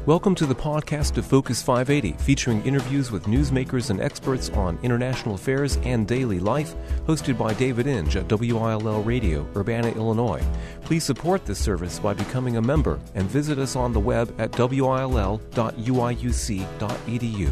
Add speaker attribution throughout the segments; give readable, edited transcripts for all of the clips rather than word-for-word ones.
Speaker 1: Welcome to the podcast of Focus 580, featuring interviews with newsmakers and experts on international affairs and daily life, hosted by David Inge at WILL Radio, Urbana, Illinois. Please support this service by becoming a member and visit us on the web at will.uiuc.edu.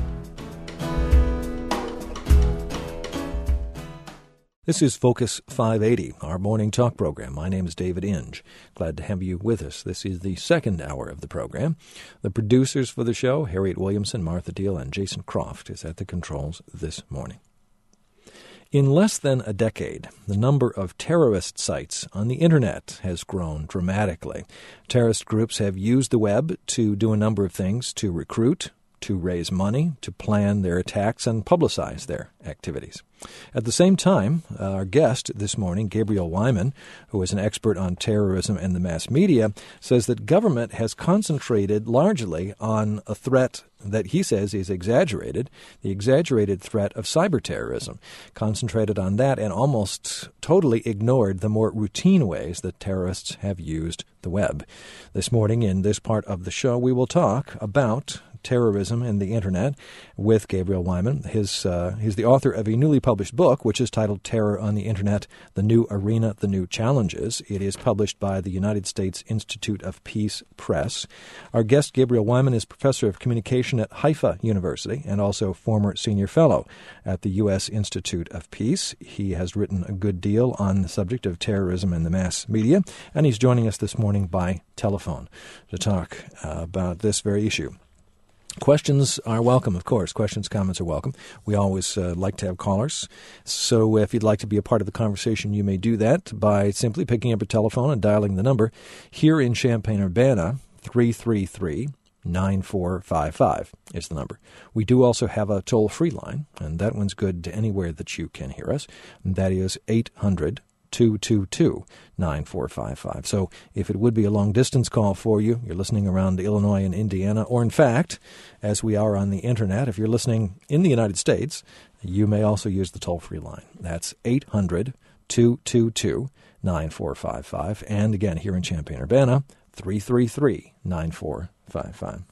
Speaker 2: This is Focus 580, our morning talk program. My name is David Inge. Glad to have you with us. This is the second hour of the program. The producers for the show, Harriet Williamson, Martha Deal, and Jason Croft, is at the controls this morning. In less than a decade, the number of terrorist sites on the Internet has grown dramatically. Terrorist groups have used the web to do a number of things: to recruit, to raise money, to plan their attacks, and publicize their activities. At the same time, our guest this morning, Gabriel Wyman, who is an expert on terrorism and the mass media, says that government has concentrated largely on a threat that he says is exaggerated, the exaggerated threat of cyberterrorism, concentrated on that and almost totally ignored the more routine ways that terrorists have used the web. This morning, in this part of the show, we will talk about terrorism and the Internet with Gabriel Wyman. He's the author of a newly published book, which is titled Terror on the Internet, The New Arena, The New Challenges. It is published by the United States Institute of Peace Press. Our guest, Gabriel Wyman, is professor of communication at Haifa University and also former senior fellow at the U.S. Institute of Peace. He has written a good deal on the subject of terrorism and the mass media, and he's joining us this morning by telephone to talk about this very issue. Questions are welcome, of course. Questions, comments are welcome. We always like to have callers. So if you'd like to be a part of the conversation, you may do that by simply picking up a telephone and dialing the number. Here in Champaign-Urbana, 333-9455 is the number. We do also have a toll-free line, and that one's good to anywhere that you can hear us. And that is 800-222-9455. So if it would be a long-distance call for you, you're listening around Illinois and Indiana, or in fact, as we are on the Internet, if you're listening in the United States, you may also use the toll-free line. That's 800-222-9455. And again, here in Champaign-Urbana, 333-9455.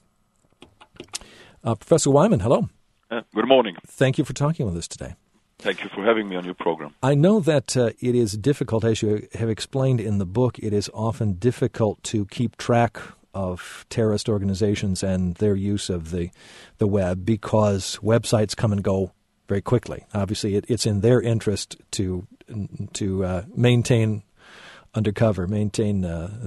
Speaker 2: Professor Wyman, hello.
Speaker 3: Good morning.
Speaker 2: Thank you for talking with us today.
Speaker 3: Thank you for having me on your program.
Speaker 2: I know that it is difficult, as you have explained in the book, it is often difficult to keep track of terrorist organizations and their use of the web because websites come and go very quickly. Obviously, it's in their interest to maintain undercover, maintain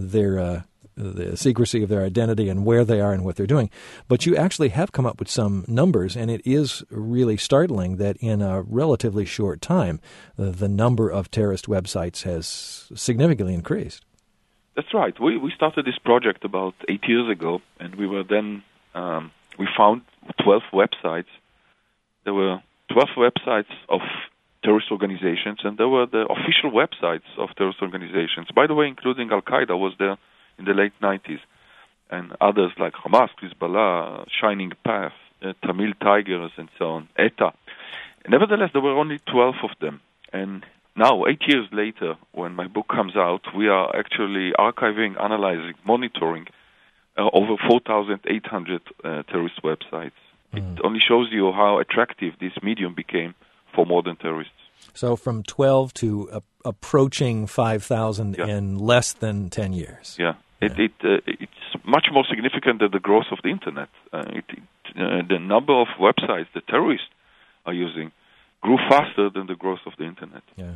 Speaker 2: the secrecy of their identity and where they are and what they're doing. But you actually have come up with some numbers, and it is really startling that in a relatively short time, the number of terrorist websites has significantly increased.
Speaker 3: That's right. We started this project about 8 years ago, and we were then, we found 12 websites. There were 12 websites of terrorist organizations, and there were the official websites of terrorist organizations. By the way, including Al-Qaeda was there in the late 90s, and others like Hamas, Hezbollah, Shining Path, Tamil Tigers, and so on, ETA. Nevertheless, there were only 12 of them. And now, 8 years later, when my book comes out, we are actually archiving, analyzing, monitoring over 4,800 terrorist websites. It only shows you how attractive this medium became for modern terrorists.
Speaker 2: So from 12 to approaching 5,000 in less than 10 years.
Speaker 3: Yeah. It's much more significant than the growth of the Internet. The number of websites the terrorists are using grew faster than the growth of the Internet.
Speaker 2: Yeah.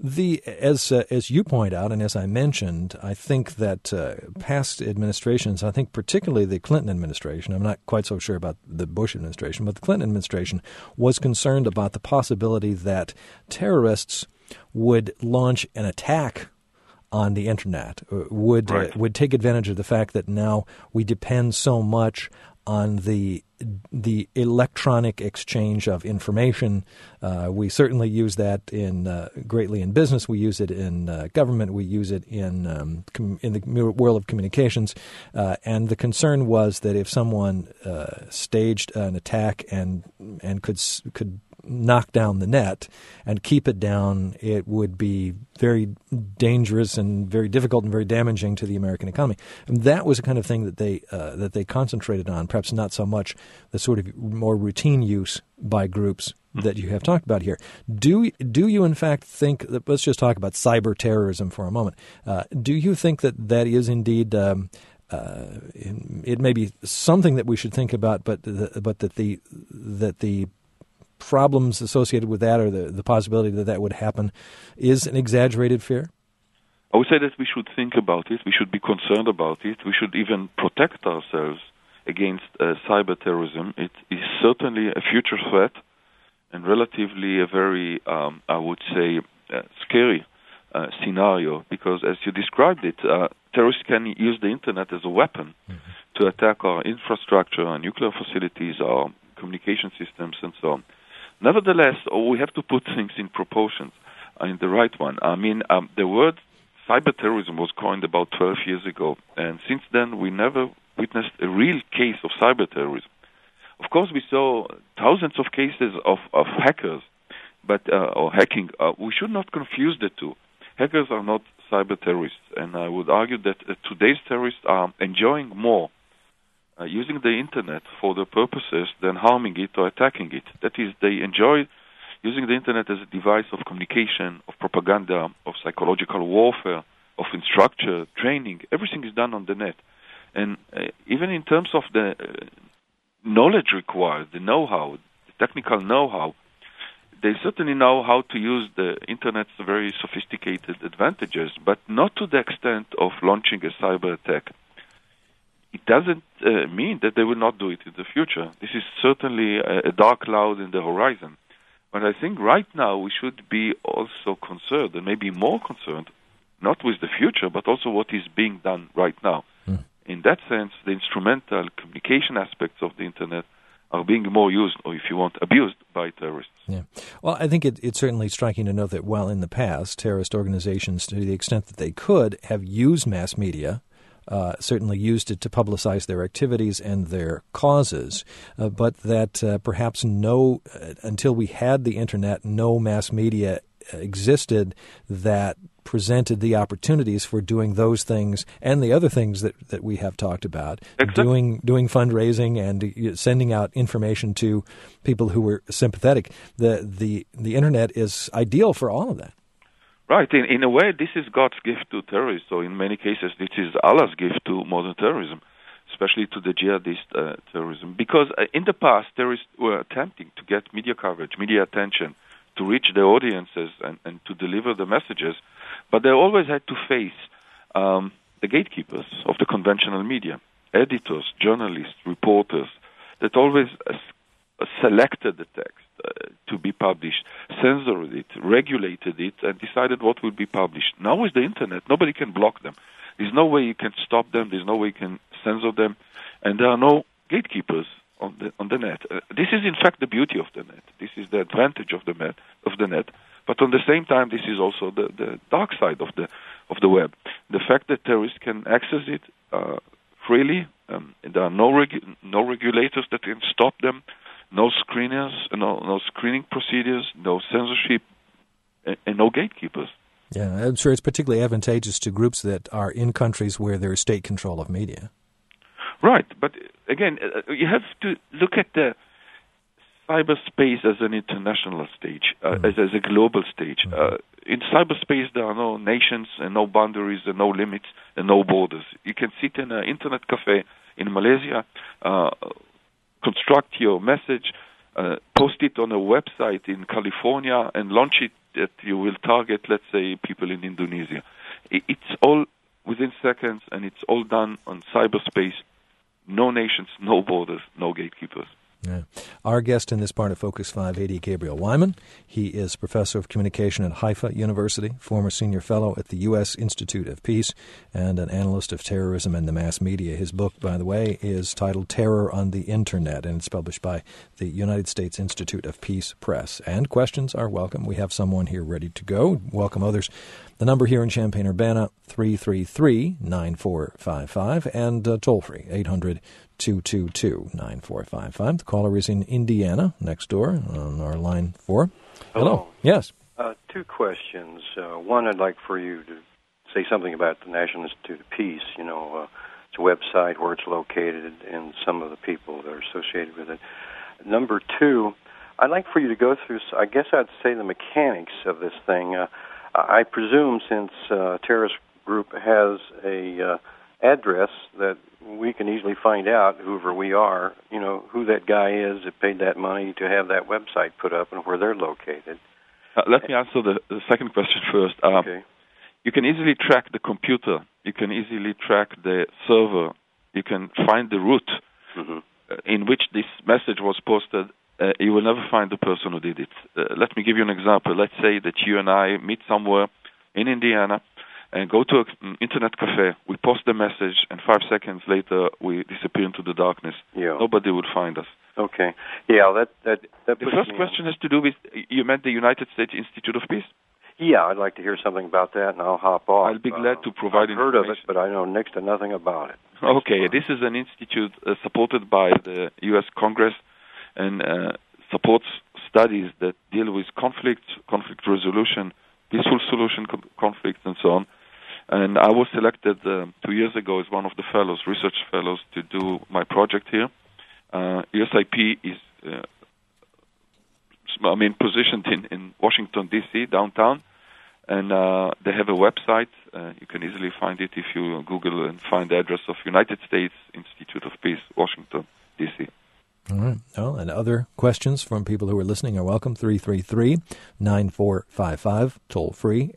Speaker 2: As you point out, and as I mentioned, I think that past administrations, I think particularly the Clinton administration, I'm not quite so sure about the Bush administration, but the Clinton administration was concerned about the possibility that terrorists would launch an attack on the Internet, would take advantage of the fact that now we depend so much on the electronic exchange of information. We certainly use that greatly in business. We use it in government. We use it in the world of communications. And the concern was that if someone staged an attack and could knock down the net and keep it down, it would be very dangerous and very difficult and very damaging to the American economy. And that was the kind of thing that they concentrated on, perhaps not so much the sort of more routine use by groups that you have talked about here. Do you in fact think that, let's just talk about cyber terrorism for a moment. Do you think that is indeed it may be something that we should think about, but that the problems associated with that, or the possibility that would happen, is an exaggerated fear?
Speaker 3: I would say that we should think about it. We should be concerned about it. We should even protect ourselves against cyber terrorism. It is certainly a future threat and relatively a very, I would say, scary scenario, because as you described it, terrorists can use the internet as a weapon to attack our infrastructure, our nuclear facilities, our communication systems, and so on. Nevertheless, we have to put things in proportions, in the right one. I mean, the word cyber terrorism was coined about 12 years ago, and since then we never witnessed a real case of cyber terrorism. Of course, we saw thousands of cases of hackers, or hacking. We should not confuse the two. Hackers are not cyber terrorists, and I would argue that today's terrorists are enjoying more using the internet for their purposes than harming it or attacking it. That is, they enjoy using the internet as a device of communication, of propaganda, of psychological warfare, of instructor, training. Everything is done on the net. And even in terms of the knowledge required, the know-how, the technical know-how, they certainly know how to use the Internet's very sophisticated advantages, but not to the extent of launching a cyber attack. It doesn't mean that they will not do it in the future. This is certainly a dark cloud in the horizon. But I think right now we should be also concerned, and maybe more concerned, not with the future, but also what is being done right now. In that sense, the instrumental communication aspects of the Internet are being more used, or if you want, abused by terrorists.
Speaker 2: Yeah. Well, I think it's certainly striking to note that while in the past, terrorist organizations, to the extent that they could, have used mass media, certainly used it to publicize their activities and their causes, but that perhaps until we had the Internet, no mass media existed that presented the opportunities for doing those things and the other things that we have talked about, doing fundraising and sending out information to people who were sympathetic. The Internet is ideal for all of that.
Speaker 3: Right. In a way, this is God's gift to terrorists, or in many cases, this is Allah's gift to modern terrorism, especially to the jihadist terrorism. Because in the past, terrorists were attempting to get media coverage, media attention, to reach their audiences and to deliver the messages, but they always had to face the gatekeepers of the conventional media, editors, journalists, reporters, that always selected the text to be published, censored it, regulated it, and decided what will be published. Now with the Internet, nobody can block them. There's no way you can stop them. There's no way you can censor them, and there are no gatekeepers on the net. This is in fact the beauty of the net. This is the advantage of the net. But on the same time, this is also the dark side of the web. The fact that terrorists can access it freely. There are no regulators that can stop them. No screeners, no screening procedures, no censorship, and no gatekeepers.
Speaker 2: Yeah, I'm sure it's particularly advantageous to groups that are in countries where there is state control of media. Right,
Speaker 3: but again, you have to look at the cyberspace as an international stage, as a global stage. In cyberspace, there are no nations and no boundaries and no limits and no borders. You can sit in an internet cafe in Malaysia, construct your message, post it on a website in California, and launch it that you will target, let's say, people in Indonesia. It's all within seconds, and it's all done on cyberspace. No nations, no borders, no gatekeepers.
Speaker 2: Yeah. Our guest in this part of Focus 580, Gabriel Wyman. He is professor of communication at Haifa University, former senior fellow at the U.S. Institute of Peace, and an analyst of terrorism and the mass media. His book, by the way, is titled Terror on the Internet, and it's published by the United States Institute of Peace Press. And questions are welcome. We have someone here ready to go. Welcome others The number here in Champaign-Urbana, 333-9455, and toll-free, 800-222-9455. The caller is in Indiana, next door, on our line 4. Hello. Yes.
Speaker 4: 2 questions. One, I'd like for you to say something about the National Institute of Peace, its website, where it's located, and some of the people that are associated with it. Number 2, I'd like for you to go through, I guess I'd say, the mechanics of this thing. I presume since a terrorist group has a address that we can easily find out, whoever we are, who that guy is that paid that money to have that website put up and where they're located.
Speaker 3: Let me answer the second question first.
Speaker 4: Okay.
Speaker 3: You can easily track the computer. You can easily track the server. You can find the route in which this message was posted. You will never find the person who did it. Let me give you an example. Let's say that you and I meet somewhere in Indiana and go to an internet cafe. We post the message, and 5 seconds later, we disappear into the darkness.
Speaker 4: Yeah.
Speaker 3: Nobody would find us.
Speaker 4: Okay. Yeah, that
Speaker 3: The first question has to do with, you meant the United States Institute of Peace?
Speaker 4: Yeah, I'd like to hear something about that, and I'll hop off.
Speaker 3: I'll be glad to provide
Speaker 4: I've heard of it, but I know next to nothing about it.
Speaker 3: Okay, this is an institute supported by the U.S. Congress and supports studies that deal with conflict resolution, peaceful solution conflicts, and so on. And I was selected 2 years ago as one of the fellows, research fellows, to do my project here. USIP is positioned in Washington, D.C., downtown, and they have a website. You can easily find it if you Google and find the address of United States Institute of Peace, Washington, D.C.
Speaker 2: All right. Well, and other questions from people who are listening are welcome. 333-9455, toll free,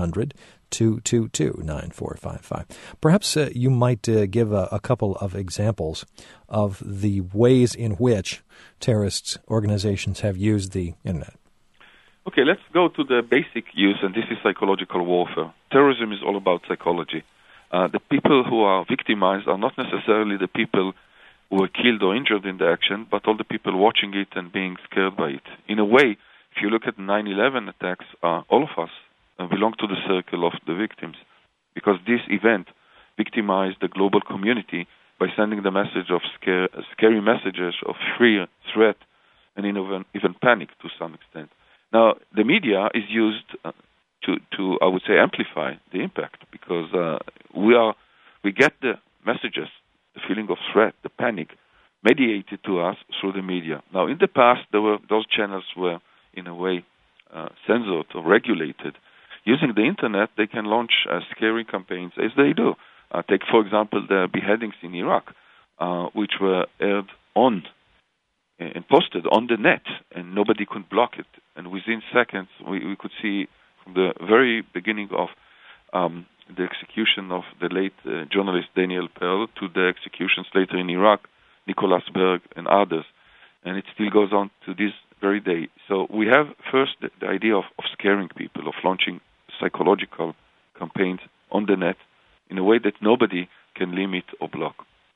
Speaker 2: 800-222-9455. Perhaps you might give a couple of examples of the ways in which terrorist organizations have used the Internet.
Speaker 3: Okay, let's go to the basic use, and this is psychological warfare. Terrorism is all about psychology. The people who are victimized are not necessarily the people who were killed or injured in the action, but all the people watching it and being scared by it. In a way, if you look at 9/11 attacks, all of us belong to the circle of the victims, because this event victimized the global community by sending the message of scary messages of fear, threat, and even panic to some extent. Now, the media is used to I would say, amplify the impact, because we get the messages, the feeling of threat, the panic, mediated to us through the media. Now, in the past, those channels were, in a way, censored or regulated. Using the Internet, they can launch scary campaigns, as they do. Take, for example, the beheadings in Iraq, which were aired on and posted on the net, and nobody could block it. And within seconds, we could see from the very beginning of the execution of the late journalist Daniel Pearl to the executions later in Iraq, Nicholas Berg and others. And it still goes on to this very day. So we have first the idea of scaring people, of launching psychological campaigns on the net in a way that nobody can limit or block.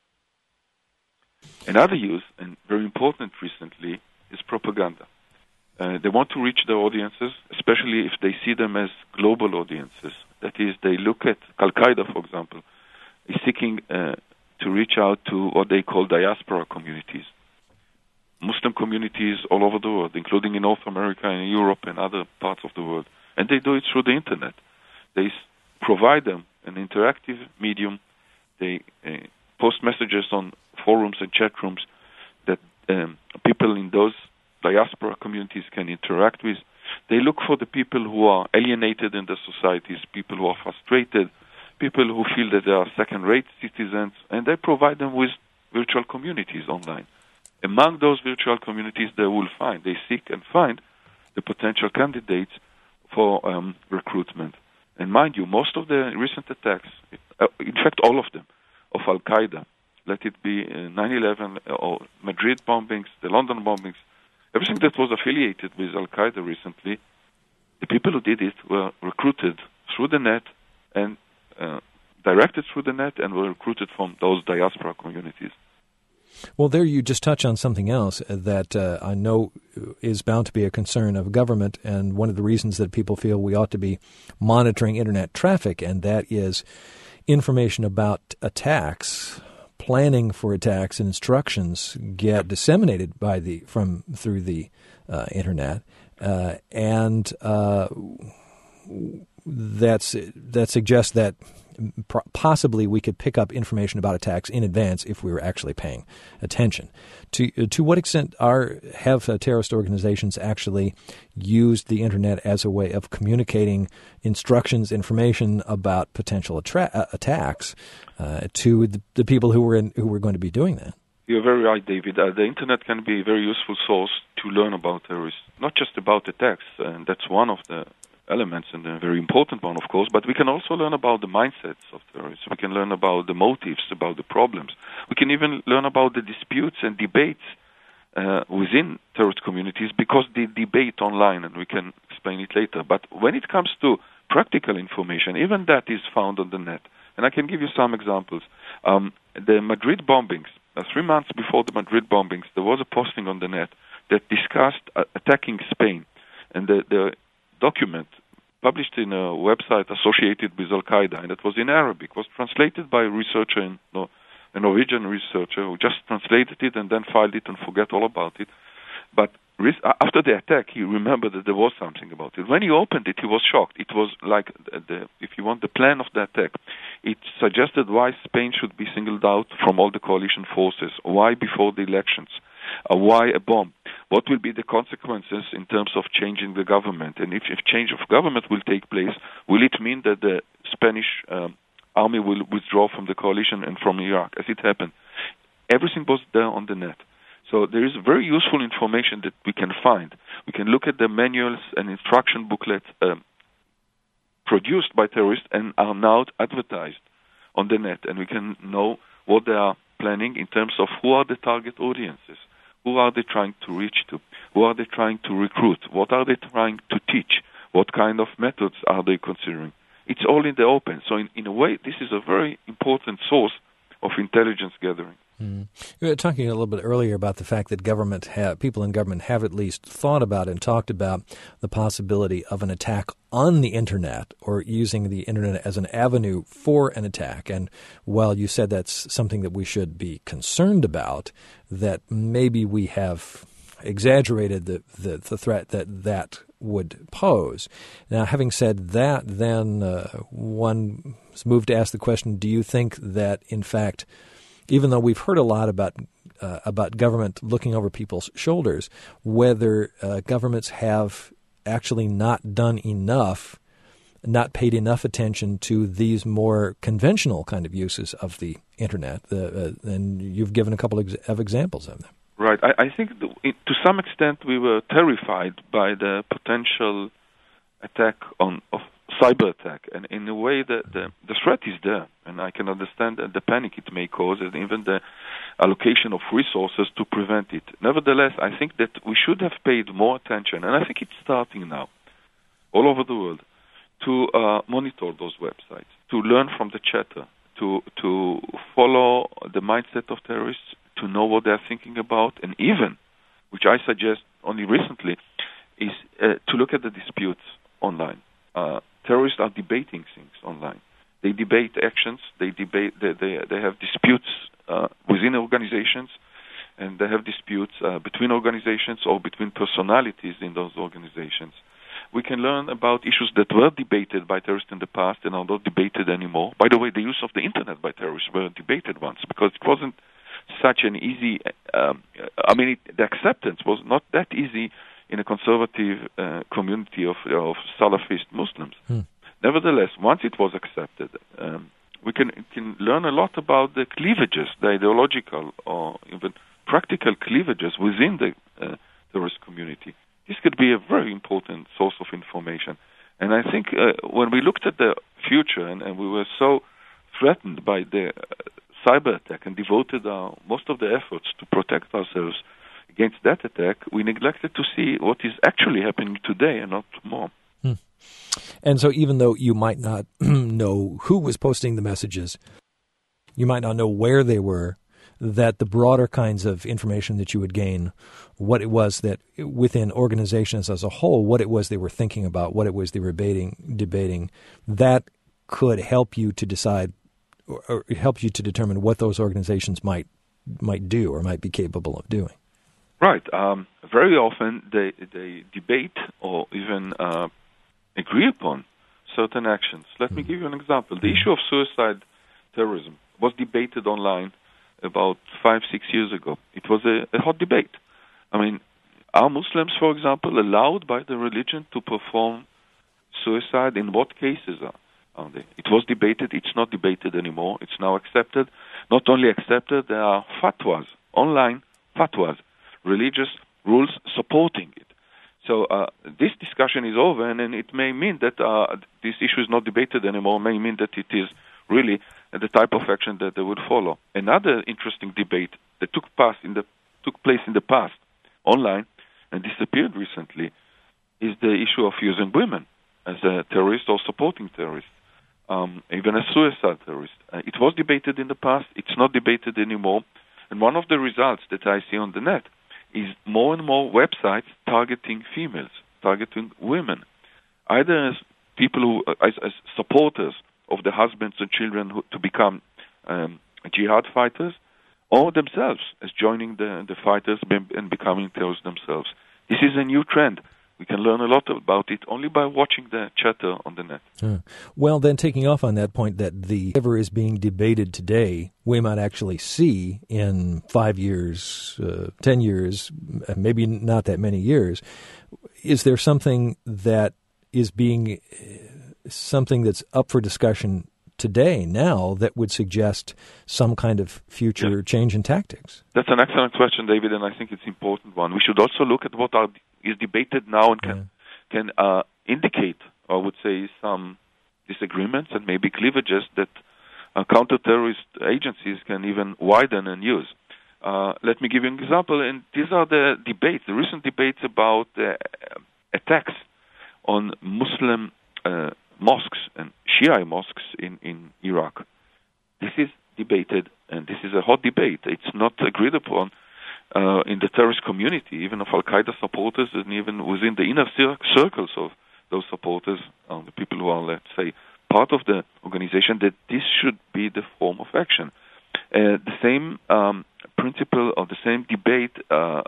Speaker 3: Another use, and very important recently, is propaganda. They want to reach their audiences, especially if they see them as global audiences. That is, they look at Al-Qaeda, for example, is seeking to reach out to what they call diaspora communities, Muslim communities all over the world, including in North America and Europe and other parts of the world. And they do it through the Internet. They provide them an interactive medium. They post messages on forums and chat rooms that people in those diaspora communities can interact with. They look for the people who are alienated in the societies, people who are frustrated, people who feel that they are second-rate citizens, and they provide them with virtual communities online. Among those virtual communities, they seek and find the potential candidates for recruitment. And mind you, most of the recent attacks, in fact all of them, of Al-Qaeda, let it be 9/11 or Madrid bombings, the London bombings, everything that was affiliated with Al-Qaeda recently, the people who did it were recruited through the net and directed through the net and were recruited from those diaspora communities.
Speaker 2: Well, there you just touch on something else that I know is bound to be a concern of government, and one of the reasons that people feel we ought to be monitoring Internet traffic, and that is information about attacks, planning for attacks, and instructions get disseminated through the Internet, and that suggests that possibly we could pick up information about attacks in advance if we were actually paying attention. To what extent have terrorist organizations actually used the Internet as a way of communicating instructions, information about potential attacks to the people who were going to be doing that?
Speaker 3: You're very right, David. The Internet can be a very useful source to learn about terrorists, not just about attacks, and that's one of the elements, and a very important one, of course, but we can also learn about the mindsets of terrorists. We can learn about the motives, about the problems. We can even learn about the disputes and debates within terrorist communities, because they debate online, and we can explain it later. But when it comes to practical information, even that is found on the net. And I can give you some examples. The Madrid bombings, 3 months before the Madrid bombings, there was a posting on the net that discussed attacking Spain. And the document published in a website associated with Al-Qaeda, and it was in Arabic, was translated by a researcher, a Norwegian researcher, who just translated it and then filed it and forgot all about it. But after the attack, he remembered that there was something about it. When he opened it, he was shocked. It was like, if you want, the plan of the attack. It suggested why Spain should be singled out from all the coalition forces, why before the elections, why a bomb, what will be the consequences in terms of changing the government, and if change of government will take place, will it mean that the Spanish army will withdraw from the coalition and from Iraq, as it happened? Everything was there on the net. So there is very useful information that we can find. We can look at the manuals and instruction booklets produced by terrorists and are now advertised on the net, and we can know what they are planning in terms of who are the target audiences, who are they trying to reach to, who are they trying to recruit, what are they trying to teach, what kind of methods are they considering. It's all in the open. So in a way, this is a very important source of intelligence gathering.
Speaker 2: You were talking a little bit earlier about the fact that people in government have at least thought about and talked about the possibility of an attack on the Internet, or using the Internet as an avenue for an attack. And while you said that's something that we should be concerned about, that maybe we have exaggerated the threat that would pose. Now, having said that, then one is moved to ask the question, do you think that, in fact, even though we've heard a lot about government looking over people's shoulders, whether governments have actually not done enough, not paid enough attention to these more conventional kind of uses of the Internet, and you've given a couple of examples of them.
Speaker 3: Right. I think to some extent we were terrified by the potential attack of cyber attack, and in a way the threat is there, and I can understand the panic it may cause, and even the allocation of resources to prevent it. Nevertheless, I think that we should have paid more attention, and I think it's starting now, all over the world, to monitor those websites, to learn from the chatter, to follow the mindset of terrorists, to know what they're thinking about, and even, which I suggest only recently, is to look at the disputes online. Terrorists are debating things online. They debate actions. They have disputes within organizations, and they have disputes between organizations or between personalities in those organizations. We can learn about issues that were debated by terrorists in the past and are not debated anymore. By the way, the use of the Internet by terrorists were debated once, because it wasn't such an easy, the acceptance was not that easy in a conservative community of Salafist Muslims. Nevertheless, once it was accepted, we can learn a lot about the cleavages, the ideological or even practical cleavages within the terrorist community. This could be a very important source of information. And I think when we looked at the future and we were so threatened by the cyber attack and devoted most of the efforts to protect ourselves against that attack, we neglected to see what is actually happening today and not tomorrow.
Speaker 2: And so even though you might not know who was posting the messages, you might not know where they were, that the broader kinds of information that you would gain, what it was that within organizations as a whole, what it was they were thinking about, what it was they were debating, that could help you to decide or help you to determine what those organizations might do or might be capable of doing.
Speaker 3: Right. Very often they debate or even agree upon certain actions. Let me give you an example. The issue of suicide terrorism was debated online about 5-6 years ago. It was a hot debate. I mean, are Muslims, for example, allowed by the religion to perform suicide? In what cases are they? It was debated. It's not debated anymore. It's now accepted. Not only accepted, there are fatwas, online fatwas, religious rules supporting it. So this discussion is over, and it may mean that this issue is not debated anymore, may mean that it is really the type of action that they would follow. Another interesting debate that took place in the past online and disappeared recently is the issue of using women as a terrorist or supporting terrorists, even a suicide terrorist. It was debated in the past. It's not debated anymore. And one of the results that I see on the net is more and more websites targeting females, targeting women, either as people who, as supporters of the husbands and children to become jihad fighters, or themselves as joining the fighters and becoming terrorists themselves. This is a new trend. We can learn a lot about it only by watching the chatter on the net.
Speaker 2: Well, then taking off on that point that whatever is being debated today, we might actually see in 5 years, 10 years, maybe not that many years. Is there something that is being something that's up for discussion today, now, that would suggest some kind of future change in tactics? That's
Speaker 3: an excellent question, David, and I think it's an important one. We should also look at what is debated now and can indicate, I would say, some disagreements and maybe cleavages that counter-terrorist agencies can even widen and use. Let me give you an example, and these are the debates, the recent debates about attacks on Muslim mosques and Shia mosques in Iraq. This is debated, and this is a hot debate. It's not agreed upon in the terrorist community, even of Al-Qaeda supporters, and even within the inner circles of those supporters, the people who are, let's say, part of the organization, that this should be the form of action. The same principle of the same debate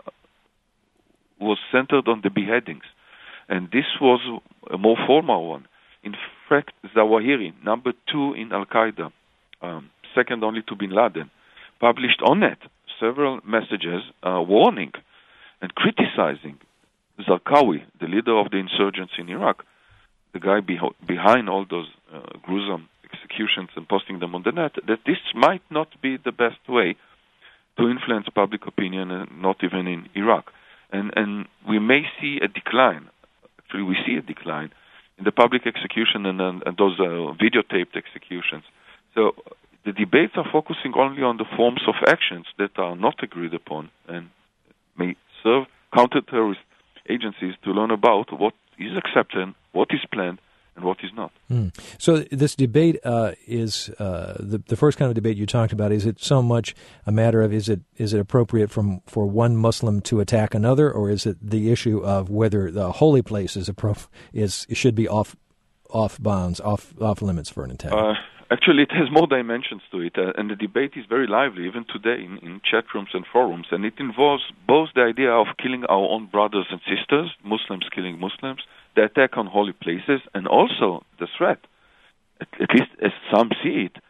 Speaker 3: was centered on the beheadings, and this was a more formal one. In fact, Zawahiri, number 2 in Al-Qaeda, second only to bin Laden, published on net several messages warning and criticizing Zarqawi, the leader of the insurgents in Iraq, the guy behind all those gruesome executions and posting them on the net, that this might not be the best way to influence public opinion, and not even in Iraq. And we may see a decline. Actually, we see a decline in the public execution and those videotaped executions. So the debates are focusing only on the forms of actions that are not agreed upon and may serve counter-terrorist agencies to learn about what is accepted, what is planned, and what is not.
Speaker 2: So this debate is the first kind of debate you talked about. Is it so much a matter of is it appropriate for one Muslim to attack another, or is it the issue of whether the holy place should be off bounds, off limits for an attack?
Speaker 3: Actually, it has more dimensions to it, and the debate is very lively even today in chat rooms and forums, and it involves both the idea of killing our own brothers and sisters, Muslims killing Muslims, the attack on holy places, and also the threat, at least as some see it,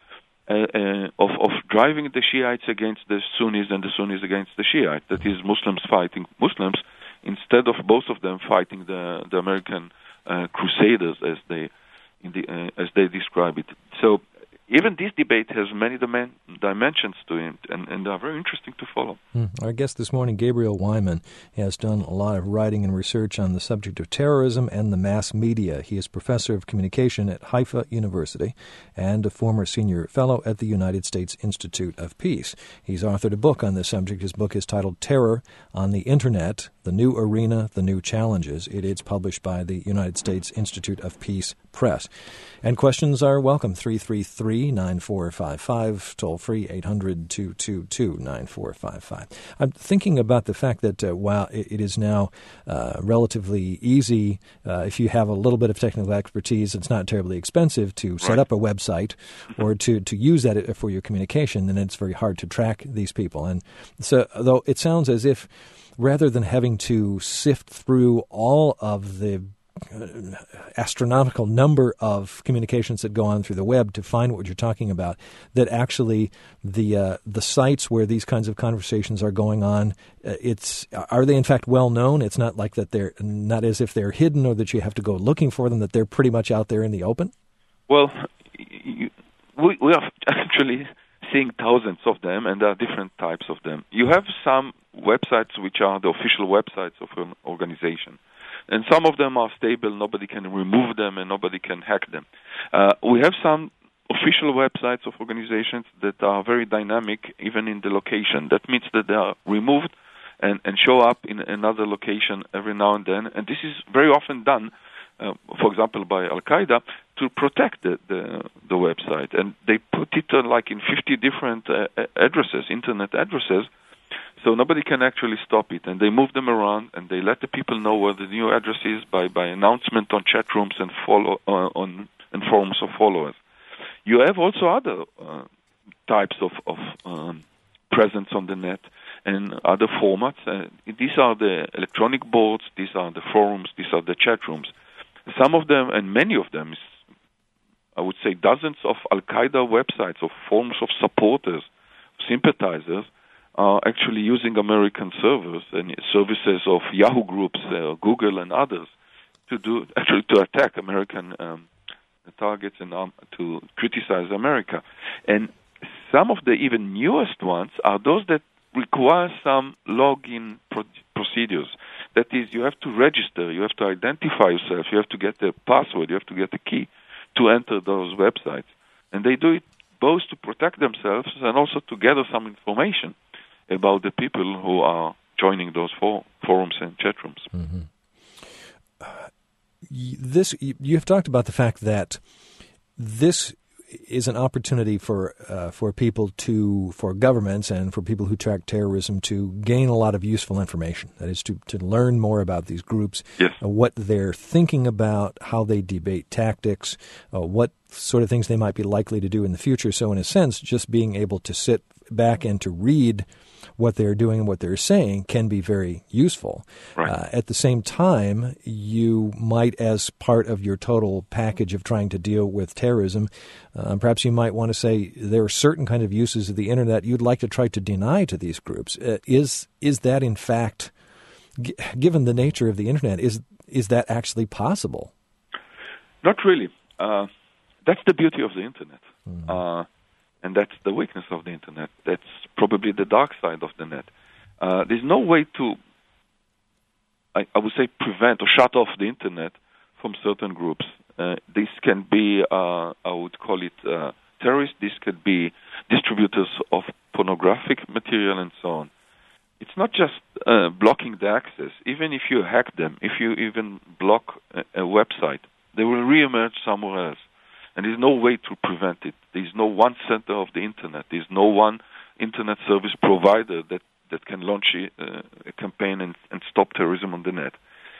Speaker 3: of driving the Shiites against the Sunnis and the Sunnis against the Shiites. That is, Muslims fighting Muslims instead of both of them fighting the American crusaders, as they describe it. So even this debate has many dimensions to it, and they are very interesting to follow.
Speaker 2: Our guest this morning, Gabriel Wyman, has done a lot of writing and research on the subject of terrorism and the mass media. He is professor of communication at Haifa University and a former senior fellow at the United States Institute of Peace. He's authored a book on this subject. His book is titled Terror on the Internet, The New Arena, The New Challenges. It is published by the United States Institute of Peace Press. And questions are welcome, 333 toll-free 9455, toll-free 800-222-9455. I'm thinking about the fact that while it is now relatively easy, if you have a little bit of technical expertise, it's not terribly expensive to set up a website or to use that for your communication, then it's very hard to track these people. And so, though it sounds as if rather than having to sift through all of the astronomical number of communications that go on through the web to find what you're talking about, that actually the sites where these kinds of conversations are going on, are they in fact well known? It's not like that they're not as if they're hidden or that you have to go looking for them, that they're pretty much out there in the open?
Speaker 3: Well, we are actually seeing thousands of them, and there are different types of them. You have some websites which are the official websites of an organization. And some of them are stable, nobody can remove them and nobody can hack them. We have some official websites of organizations that are very dynamic, even in the location. That means that they are removed and show up in another location every now and then. And this is very often done, for example, by Al-Qaeda, to protect the website. And they put it like in 50 different addresses, internet addresses, so nobody can actually stop it, and they move them around, and they let the people know where the new address is by announcement on chat rooms and on forums of followers. You have also other types of presence on the net and other formats. These are the electronic boards, these are the forums, these are the chat rooms. Some of them, and many of them, I would say dozens of Al-Qaeda websites or forms of supporters, sympathizers, are actually using American servers and services of Yahoo groups, Google and others, to attack American targets and to criticize America. And some of the even newest ones are those that require some login procedures. That is, you have to register, you have to identify yourself, you have to get the password, you have to get the key to enter those websites. And they do it both to protect themselves and also to gather some information about the people who are joining those forums and chat rooms.
Speaker 2: Mm-hmm. You have talked about the fact that this is an opportunity for people for governments and for people who track terrorism to gain a lot of useful information. That is to learn more about these groups,
Speaker 3: yes.
Speaker 2: What they're thinking about, how they debate tactics, what sort of things they might be likely to do in the future. So in a sense, just being able to sit back and to read what they're doing and what they're saying can be very useful.
Speaker 3: Right.
Speaker 2: At the same time, you might, as part of your total package of trying to deal with terrorism, perhaps you might want to say there are certain kind of uses of the Internet you'd like to try to deny to these groups. Is that, in fact, given the nature of the Internet, is that actually possible?
Speaker 3: Not really. That's the beauty of the Internet. Mm-hmm. And that's the weakness of the Internet. That's probably the dark side of the net. There's no way to, I would say, prevent or shut off the Internet from certain groups. This can be, I would call it terrorists. This could be distributors of pornographic material and so on. It's not just blocking the access. Even if you hack them, if you even block a website, they will reemerge somewhere else. And there's no way to prevent it. There's no one center of the Internet. There's no one Internet service provider that can launch a campaign and stop terrorism on the net.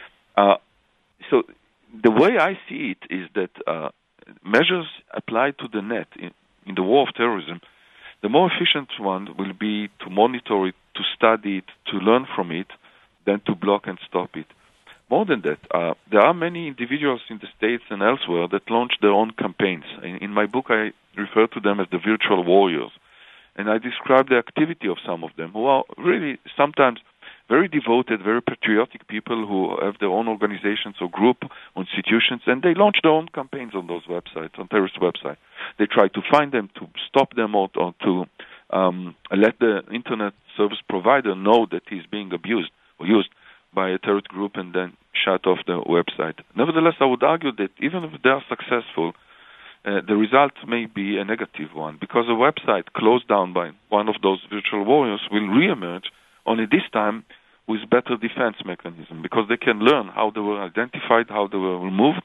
Speaker 3: So the way I see it is that measures applied to the net in the war of terrorism, the more efficient one will be to monitor it, to study it, to learn from it, than to block and stop it. More than that, there are many individuals in the States and elsewhere that launch their own campaigns. In my book, I refer to them as the virtual warriors. And I describe the activity of some of them, who are really sometimes very devoted, very patriotic people who have their own organizations or group or institutions, and they launch their own campaigns on those websites, on terrorist websites. They try to find them, to stop them, or to let the Internet service provider know that he's being abused or used by a terrorist group and then shut off the website. Nevertheless, I would argue that even if they are successful, the result may be a negative one, because a website closed down by one of those virtual warriors will reemerge, only this time with better defense mechanism, because they can learn how they were identified, how they were removed,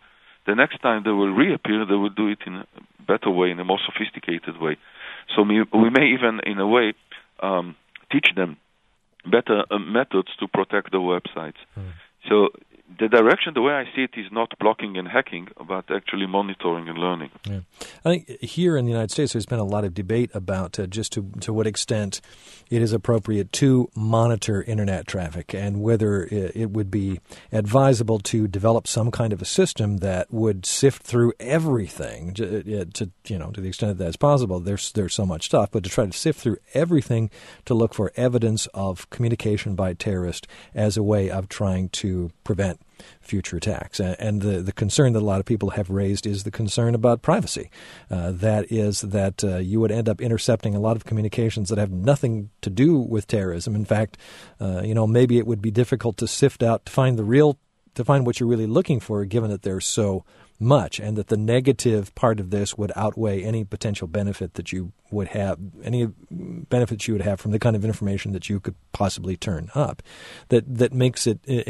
Speaker 3: the next time they will reappear, they will do it in a better way, in a more sophisticated way. So we may even, in a way, teach them better methods to protect the websites. So the direction, the way I see it, is not blocking and hacking, but actually monitoring and learning.
Speaker 2: Yeah. I think here in the United States there's been a lot of debate about just to what extent it is appropriate to monitor Internet traffic and whether it would be advisable to develop some kind of a system that would sift through everything to the extent that that's possible. There's so much stuff, but to try to sift through everything to look for evidence of communication by terrorists as a way of trying to prevent future attacks. And the concern that a lot of people have raised is the concern about privacy. That is that you would end up intercepting a lot of communications that have nothing to do with terrorism. In fact, maybe it would be difficult to sift out, to find what you're really looking for, given that there's so much, and that the negative part of this would outweigh any potential benefit that you would have, any benefits you would have from the kind of information that you could possibly turn up. That makes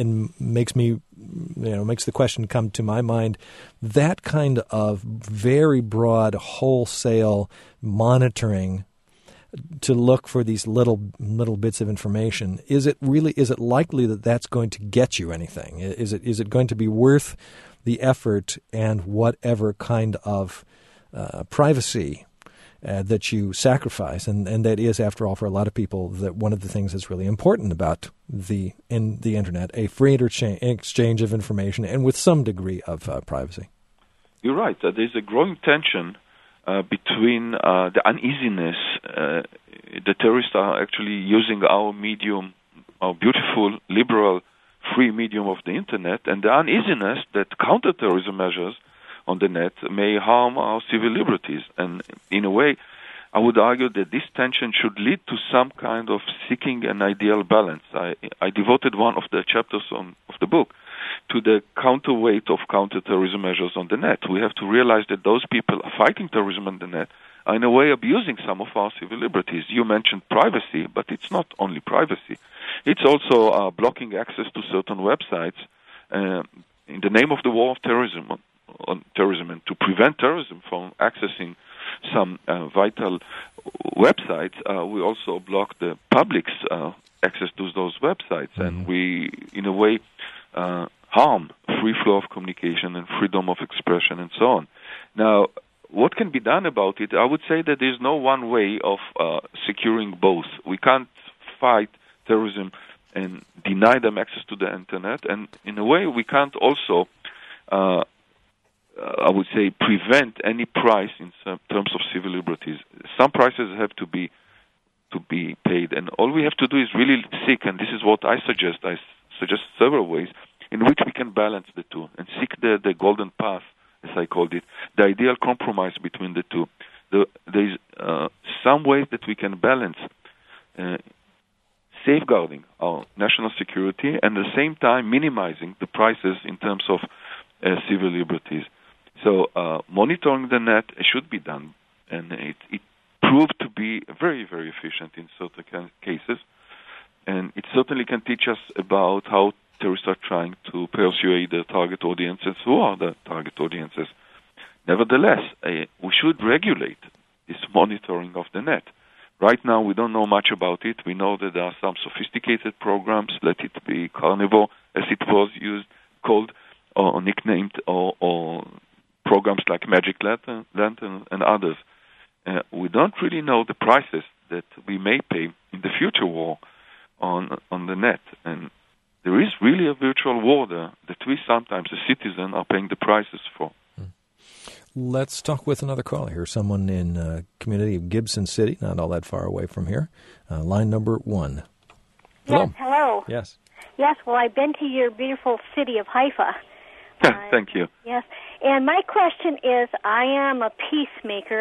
Speaker 2: the question come to my mind. That kind of very broad, wholesale monitoring to look for these little bits of information, is it likely that that's going to get you anything? Is it going to be worth the effort and whatever kind of privacy that you sacrifice? And that is, after all, for a lot of people, that one of the things that's really important about the Internet, a free exchange of information and with some degree of privacy. You're
Speaker 3: right. There's a growing tension between the uneasiness the terrorists are actually using our medium, our beautiful, liberal, free medium of the Internet, and the uneasiness that counterterrorism measures on the net may harm our civil liberties. And in a way, I would argue that this tension should lead to some kind of seeking an ideal balance. I devoted one of the chapters of the book to the counterweight of counterterrorism measures on the net. We have to realize that those people fighting terrorism on the net are in a way abusing some of our civil liberties. You mentioned privacy, but it's not only privacy. It's also blocking access to certain websites in the name of the war of terrorism, and to prevent terrorism from accessing some vital websites. We also block the public's access to those websites, and we, in a way, harm free flow of communication and freedom of expression and so on. Now, what can be done about it? I would say that there's no one way of securing both. We can't fight terrorism and deny them access to the Internet, and in a way we can't also, I would say, prevent any price in terms of civil liberties. Some prices have to be paid, and all we have to do is really seek, and this is what I suggest. I suggest several ways in which we can balance the two and seek the golden path, as I called it, the ideal compromise between the two. There's some ways that we can balance safeguarding our national security and at the same time minimizing the prices in terms of civil liberties. So monitoring the net should be done, and it proved to be very, very efficient in certain cases, and it certainly can teach us about how terrorists are trying to persuade the target audiences. Who are the target audiences? Nevertheless, we should regulate this monitoring of the net. Right now, we don't know much about it. We know that there are some sophisticated programs, let it be Carnivore, as it was called, or nicknamed, or programs like Magic Lantern and others. We don't really know the prices that we may pay in the future war on the net. And there is really a virtual war there that we sometimes, as citizens, are paying the prices for.
Speaker 2: Let's talk with another caller here, someone in community of Gibson City, not all that far away from here. Line number 1. Hello.
Speaker 5: Yes, hello.
Speaker 2: Yes.
Speaker 5: Yes, well, I've been to your beautiful city of Haifa.
Speaker 3: Thank you.
Speaker 5: Yes, and my question is, I am a peacemaker.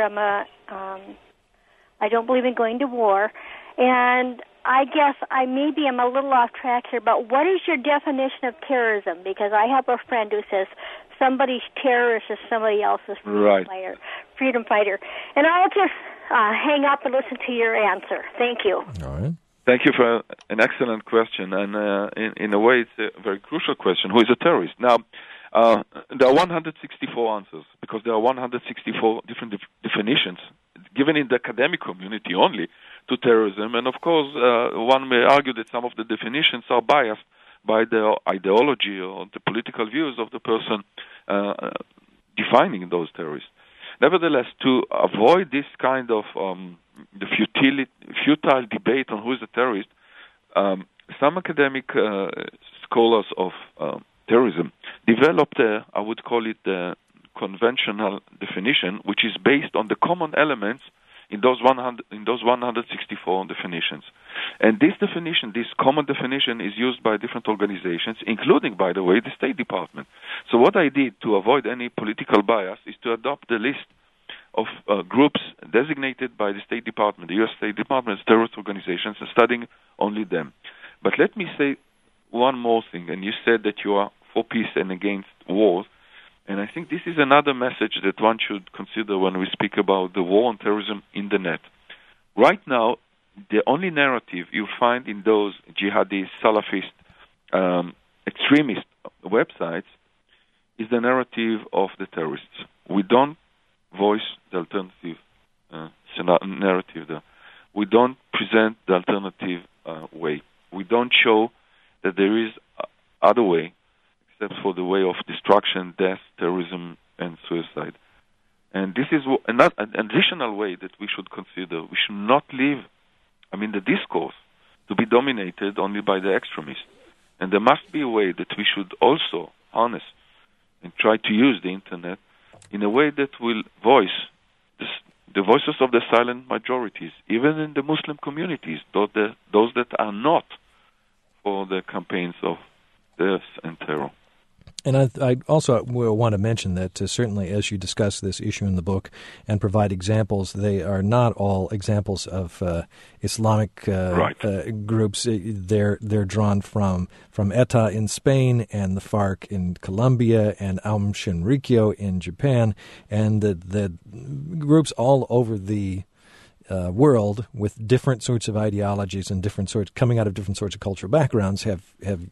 Speaker 5: I don't believe in going to war, and I guess I am a little off track here, but what is your definition of terrorism? Because I have a friend who says somebody's terrorist is somebody else's freedom fighter. And I'll just hang up and listen to your answer. Thank you.
Speaker 2: All right.
Speaker 3: Thank you for an excellent question, and in a way it's a very crucial question. Who is a terrorist? Now, There are 164 answers because there are 164 different definitions given in the academic community only to terrorism. And of course, one may argue that some of the definitions are biased by the ideology or the political views of the person defining those terrorists. Nevertheless, to avoid this kind of the futile debate on who is a terrorist, some academic scholars of terrorism developed, I would call it the conventional definition, which is based on the common elements in those 164 definitions. And this definition, this common definition, is used by different organizations, including, by the way, the State Department. So what I did to avoid any political bias is to adopt the list of groups designated by the State Department, the U.S. State Department, as terrorist organizations, and studying only them. But let me say one more thing, and you said that you are for peace and against wars, and I think this is another message that one should consider when we speak about the war on terrorism in the net. Right now, the only narrative you'll find in those jihadist, Salafist, extremist websites is the narrative of the terrorists. We don't voice the alternative narrative there. We don't present the alternative way. We don't show that there is other way except for the way of destruction, death, terrorism, and suicide. And this is an additional way that we should consider. We should not leave, the discourse to be dominated only by the extremists. And there must be a way that we should also harness and try to use the Internet in a way that will voice the voices of the silent majorities, even in the Muslim communities, those that are not for the campaigns of death and terror.
Speaker 2: And I also will want to mention that certainly as you discuss this issue in the book and provide examples, they are not all examples of Islamic groups. They're drawn from ETA in Spain and the FARC in Colombia and Aum Shinrikyo in Japan, and the groups all over the world with different sorts of ideologies and coming out of different sorts of cultural backgrounds have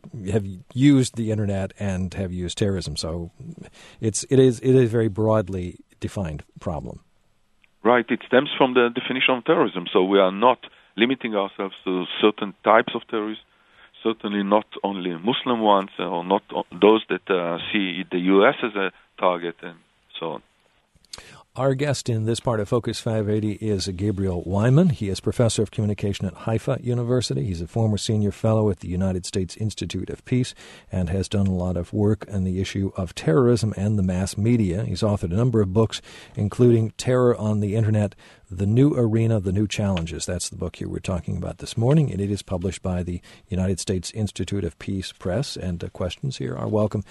Speaker 2: used the Internet and have used terrorism. So it is a very broadly defined problem.
Speaker 3: Right. It stems from the definition of terrorism. So we are not limiting ourselves to certain types of terrorists, certainly not only Muslim ones or not those that see the U.S. as a target and so on.
Speaker 2: Our guest in this part of Focus 580 is Gabriel Wyman. He is professor of communication at Haifa University. He's a former senior fellow at the United States Institute of Peace and has done a lot of work on the issue of terrorism and the mass media. He's authored a number of books, including Terror on the Internet, The New Arena, The New Challenges. That's the book you were talking about this morning, and it is published by the United States Institute of Peace Press. And questions here are welcome.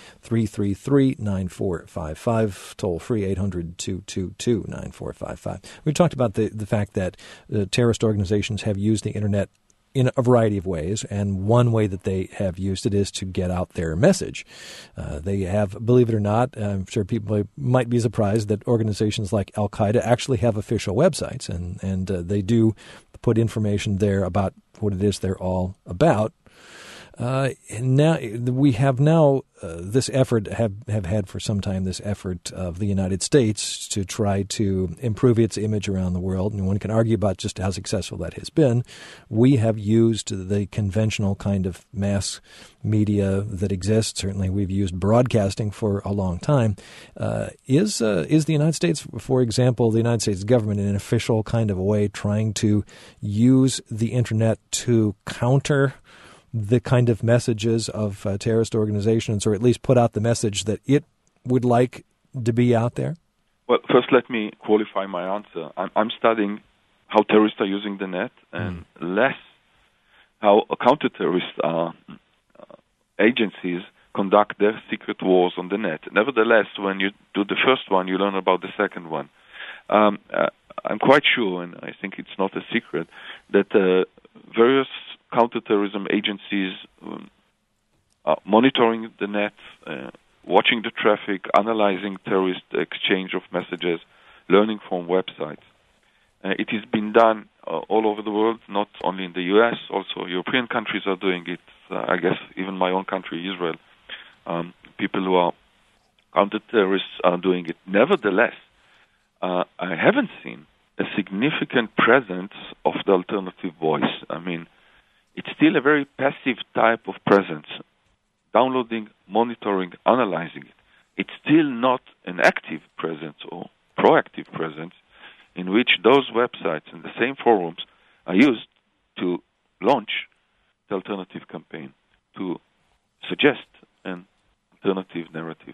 Speaker 2: 333-9455, toll free 800-222-9455. We talked about the fact that terrorist organizations have used the Internet in a variety of ways, and one way that they have used it is to get out their message. They have, believe it or not, I'm sure people might be surprised that organizations like Al-Qaeda actually have official websites, and they do put information there about what it is they're all about. Now we have this effort, have had for some time this effort of the United States to try to improve its image around the world, and one can argue about just how successful that has been. We have used the conventional kind of mass media that exists. Certainly we've used broadcasting for a long time. Is the United States, for example, the United States government in an official kind of a way trying to use the Internet to counter the kind of messages of terrorist organizations, or at least put out the message that it would like to be out there?
Speaker 3: Well, first let me qualify my answer. I'm studying how terrorists are using the net and less how counter-terrorist agencies conduct their secret wars on the net. Nevertheless, when you do the first one, you learn about the second one. I'm quite sure, and I think it's not a secret, that various counterterrorism agencies are monitoring the net, watching the traffic, analyzing terrorist exchange of messages, learning from websites. It has been done all over the world, not only in the U.S., also European countries are doing it. I guess even my own country, Israel. People who are counter-terrorists are doing it. Nevertheless, I haven't seen a significant presence of the alternative voice. I mean, it's still a very passive type of presence, downloading, monitoring, analyzing it. It's still not an active presence or proactive presence in which those websites and the same forums are used to launch the alternative campaign, to suggest an alternative narrative.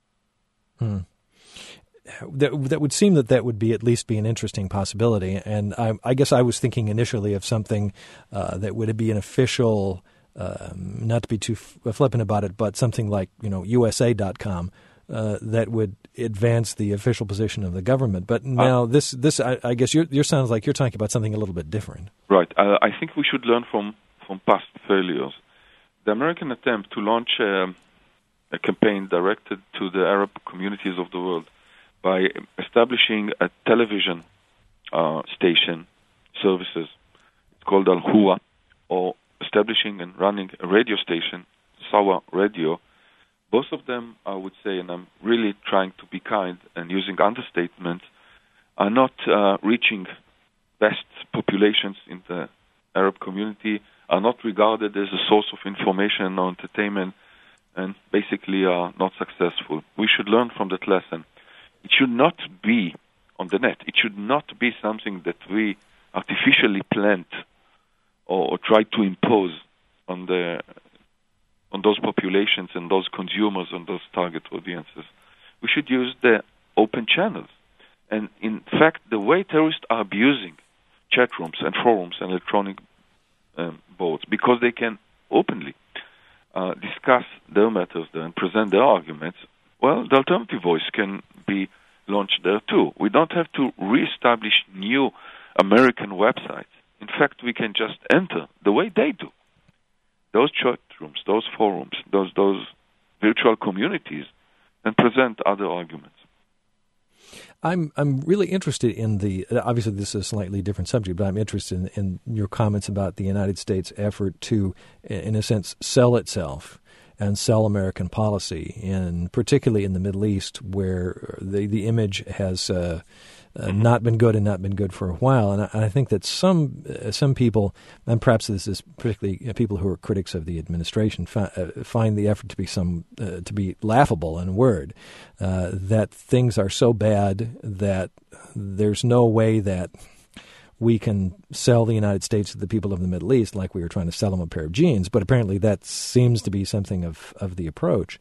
Speaker 2: That would seem that would be at least be an interesting possibility. And I guess I was thinking initially of something that would be an official, not to be too flippant about it, but something like, USA.com that would advance the official position of the government. But now this I guess you sounds like you're talking about something a little bit different.
Speaker 3: Right. I think we should learn from past failures. The American attempt to launch a campaign directed to the Arab communities of the world by establishing a television station services, it's called Al-Huwa, or establishing and running a radio station, Sawa Radio. Both of them, I would say, and I'm really trying to be kind and using understatement, are not reaching vast populations in the Arab community, are not regarded as a source of information or entertainment, and basically are not successful. We should learn from that lesson. It should not be on the net. It should not be something that we artificially plant or try to impose on those populations and those consumers and those target audiences. We should use the open channels. And in fact, the way terrorists are abusing chat rooms and forums and electronic boards, because they can openly discuss their matters there and present their arguments, well, the alternative voice can be launched there too. We don't have to reestablish new American websites. In fact, we can just enter the way they do. Those chat rooms, those forums, those virtual communities, and present other arguments.
Speaker 2: I'm really interested in obviously this is a slightly different subject, but I'm interested in your comments about the United States effort to, in a sense, sell itself and sell American policy, and particularly in the Middle East, where the image has not been good and not been good for a while. And I think that some people, and perhaps this is particularly people who are critics of the administration, find the effort to be to be laughable in a word, that things are so bad that there's no way that we can sell the United States to the people of the Middle East like we were trying to sell them a pair of jeans. But apparently that seems to be something of the approach.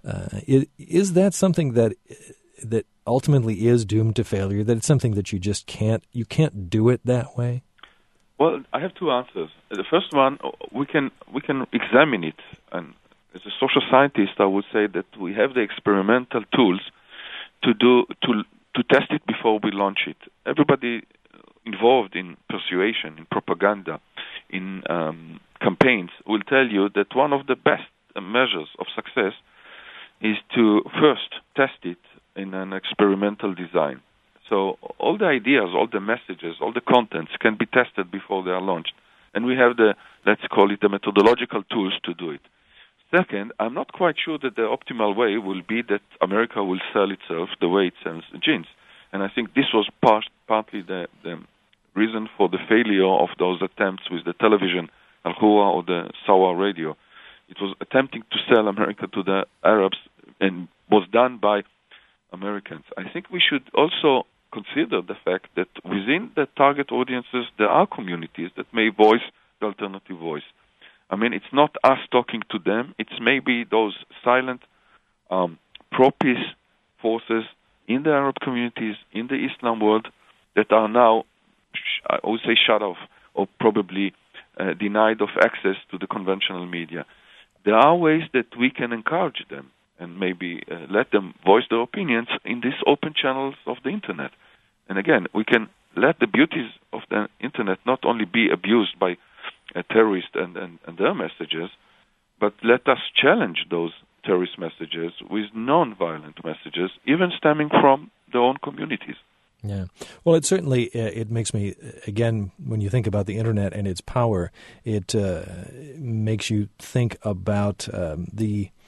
Speaker 2: Is that something that ultimately is doomed to failure, that it's something that you can't do it that way?
Speaker 3: Well, I have two answers. The first one, we can examine it, and as a social scientist, I would say that we have the experimental tools to test it before we launch it. Everybody involved in persuasion, in propaganda, in campaigns will tell you that one of the best measures of success is to first test it in an experimental design. So all the ideas, all the messages, all the contents can be tested before they are launched. And we have let's call it the methodological tools to do it. Second, I'm not quite sure that the optimal way will be that America will sell itself the way it sells jeans. And I think this was partly the reason for the failure of those attempts with the television, Al-Huwa or the Sawa Radio. It was attempting to sell America to the Arabs and was done by Americans. I think we should also consider the fact that within the target audiences, there are communities that may voice the alternative voice. I mean, it's not us talking to them. It's maybe those silent pro-peace forces in the Arab communities, in the Islam world, that are now, I would say, shut off or probably denied of access to the conventional media. There are ways that we can encourage them and maybe let them voice their opinions in these open channels of the Internet. And again, we can let the beauties of the Internet not only be abused by terrorists and their messages, but let us challenge those terrorist messages with non-violent messages, even stemming from their own communities.
Speaker 2: Yeah. Well, it certainly it makes me, again, when you think about the Internet and its power, it makes you think about the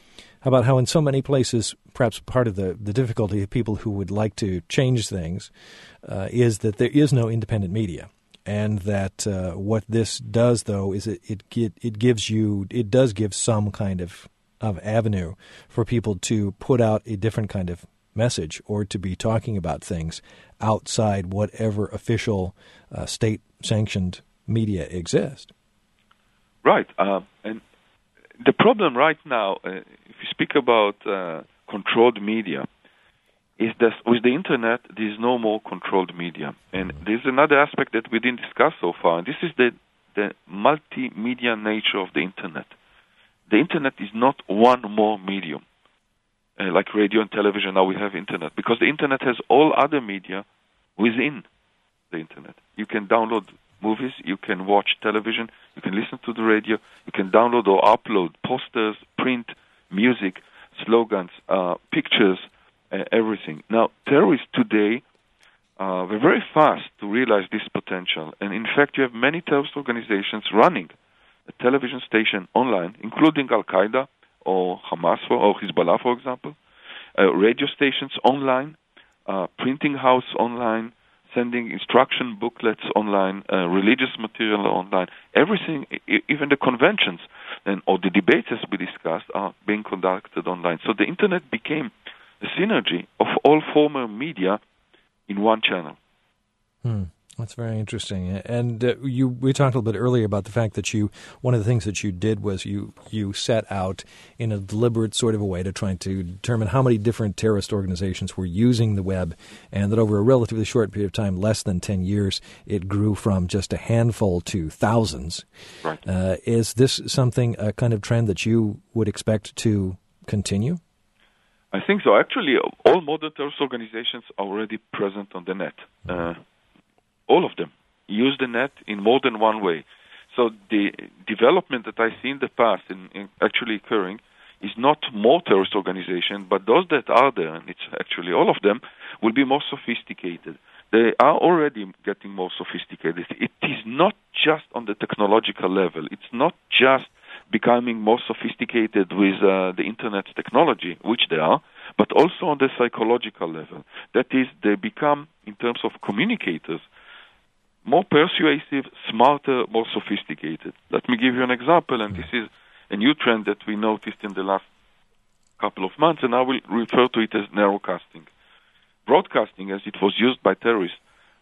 Speaker 2: about how in so many places, perhaps part of the difficulty of people who would like to change things is that there is no independent media. And that what this does, though, is it does give some kind of avenue for people to put out a different kind of message or to be talking about things outside whatever official state-sanctioned media exist.
Speaker 3: Right. And the problem right now, if you speak about controlled media, is that with the Internet, there's no more controlled media. And there's another aspect that we didn't discuss so far, and this is the multimedia nature of the Internet. The Internet is not one more medium, like radio and television. Now we have Internet, because the Internet has all other media within the Internet. You can download movies, you can watch television, you can listen to the radio, you can download or upload posters, print, music, slogans, pictures, everything. Now, terrorists today were very fast to realize this potential. And in fact, you have many terrorist organizations running a television station online, including Al-Qaeda or Hamas or Hezbollah, for example, radio stations online, printing house online, sending instruction booklets online, religious material online, everything, even the conventions or the debates as we discussed are being conducted online. So the Internet became the synergy of all former media in one channel.
Speaker 2: That's very interesting. And we talked a little bit earlier about the fact that one of the things that you did was you set out in a deliberate sort of a way to try to determine how many different terrorist organizations were using the web, and that over a relatively short period of time, less than 10 years, it grew from just a handful to thousands.
Speaker 3: Right.
Speaker 2: Is this something, a kind of trend that you would expect to continue?
Speaker 3: I think so. Actually, all modern terrorist organizations are already present on the net. All of them use the net in more than one way. So the development that I see in the past in actually occurring is not more terrorist organizations, but those that are there, and it's actually all of them, will be more sophisticated. They are already getting more sophisticated. It is not just on the technological level. It's not just becoming more sophisticated with the Internet's technology, which they are, but also on the psychological level. That is, they become, in terms of communicators, more persuasive, smarter, more sophisticated. Let me give you an example, and this is a new trend that we noticed in the last couple of months, and I will refer to it as narrowcasting. Broadcasting, as it was used by terrorists,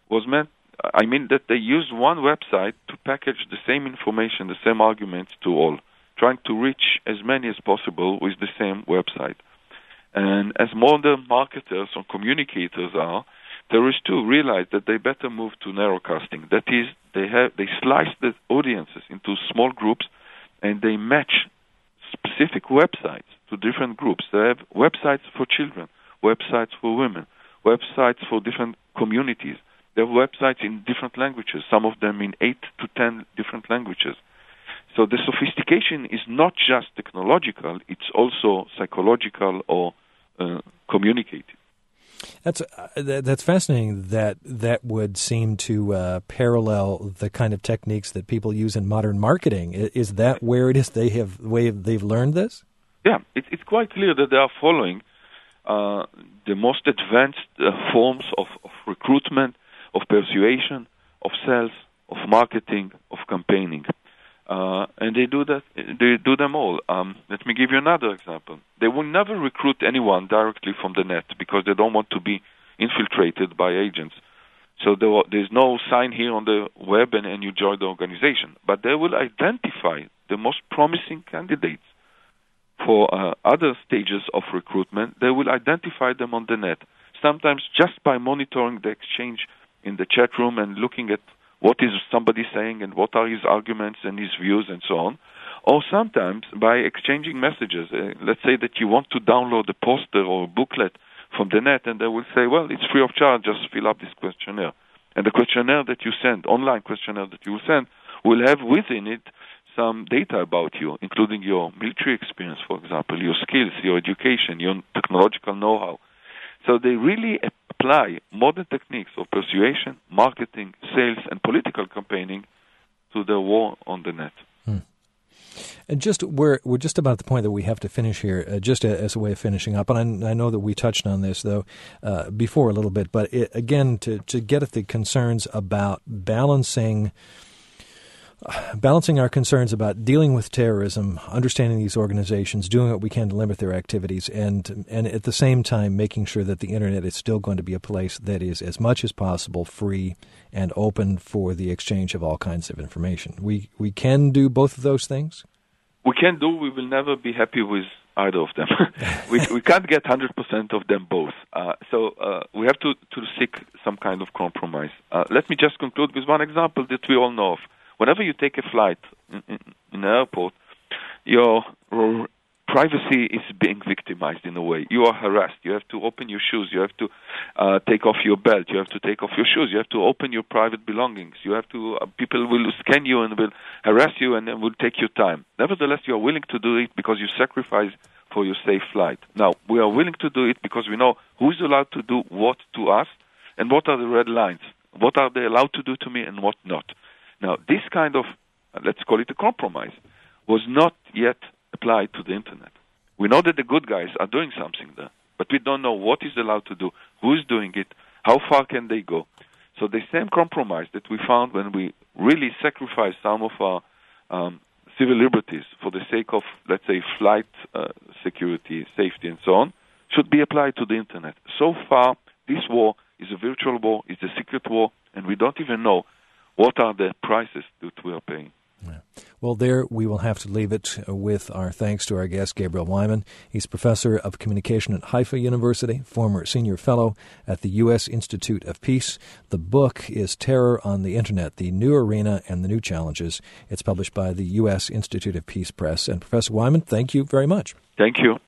Speaker 3: that they used one website to package the same information, the same arguments to all, trying to reach as many as possible with the same website. And as modern marketers or communicators are, terrorists too realize that they better move to narrowcasting. That is, they slice the audiences into small groups, and they match specific websites to different groups. They have websites for children, websites for women, websites for different communities. They have websites in different languages, some of them in 8 to 10 different languages. So the sophistication is not just technological, it's also psychological or communicative.
Speaker 2: That's fascinating. That would seem to parallel the kind of techniques that people use in modern marketing. Is that where it is they've learned this?
Speaker 3: Yeah, it's quite clear that they are following the most advanced forms of recruitment, of persuasion, of sales, of marketing, of campaigning. And they do that. They do them all. Let me give you another example. They will never recruit anyone directly from the net because they don't want to be infiltrated by agents. So there's no sign here on the web and you join the organization. But they will identify the most promising candidates for other stages of recruitment. They will identify them on the net, sometimes just by monitoring the exchange in the chat room and looking at what is somebody saying and what are his arguments and his views and so on. Or sometimes by exchanging messages. Let's say that you want to download a poster or a booklet from the net, and they will say, well, it's free of charge, just fill up this questionnaire. And the questionnaire that you send, online questionnaire that you will send, will have within it some data about you, including your military experience, for example, your skills, your education, your technological know-how. So they really apply modern techniques of persuasion, marketing, sales, and political campaigning to the war on the net.
Speaker 2: And we're just about at the point that we have to finish here, as a way of finishing up. And I know that we touched on this, though, before a little bit. But again, to get at the concerns about balancing our concerns about dealing with terrorism, understanding these organizations, doing what we can to limit their activities, and at the same time making sure that the Internet is still going to be a place that is as much as possible free and open for the exchange of all kinds of information. We can do both of those things?
Speaker 3: We can do. We will never be happy with either of them. we can't get 100% of them both. So we have to seek some kind of compromise. Let me just conclude with one example that we all know of. Whenever you take a flight in an airport, your privacy is being victimized in a way. You are harassed. You have to open your shoes. You have to take off your belt. You have to take off your shoes. You have to open your private belongings. You have to. People will scan you and will harass you and then will take your time. Nevertheless, you are willing to do it because you sacrifice for your safe flight. Now, we are willing to do it because we know who is allowed to do what to us and what are the red lines. What are they allowed to do to me and what not. Now, this kind of, let's call it a compromise, was not yet applied to the Internet. We know that the good guys are doing something there, but we don't know what is allowed to do, who is doing it, how far can they go. So the same compromise that we found when we really sacrificed some of our civil liberties for the sake of, let's say, flight security, safety, and so on, should be applied to the Internet. So far, this war is a virtual war, it's a secret war, and we don't even know what are the prices that we are paying.
Speaker 2: Yeah. Well, there we will have to leave it with our thanks to our guest, Gabriel Wyman. He's professor of communication at Haifa University, former senior fellow at the U.S. Institute of Peace. The book is Terror on the Internet, The New Arena and the New Challenges. It's published by the U.S. Institute of Peace Press. And Professor Wyman, thank you very much.
Speaker 3: Thank you.